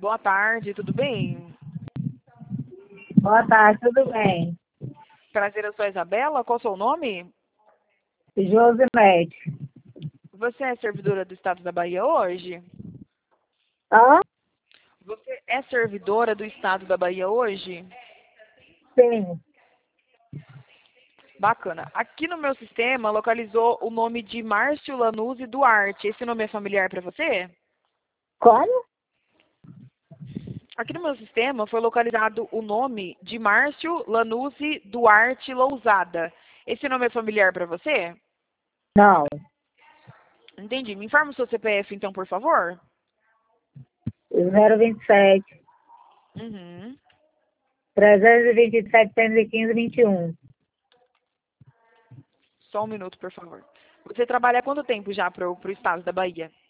boa tarde, tudo bem? Boa tarde, tudo bem? Prazer, eu sou a Isabela, qual é o seu nome? Josinete. Você é servidora do Estado da Bahia hoje? Hã? Você é servidora do Estado da Bahia hoje? Sim. Bacana. Aqui no meu sistema localizou o nome de Márcio Lanuzzi Duarte. Esse nome é familiar para você? Como? Aqui no meu sistema foi localizado o nome de Márcio Lanuzzi Duarte Lousada. Esse nome é familiar para você? Não. Entendi. Me informa o seu CPF então, por favor. 027, Uhum. 327, 715, 21. Só um minuto, por favor. Você trabalha há quanto tempo já para o Estado da Bahia?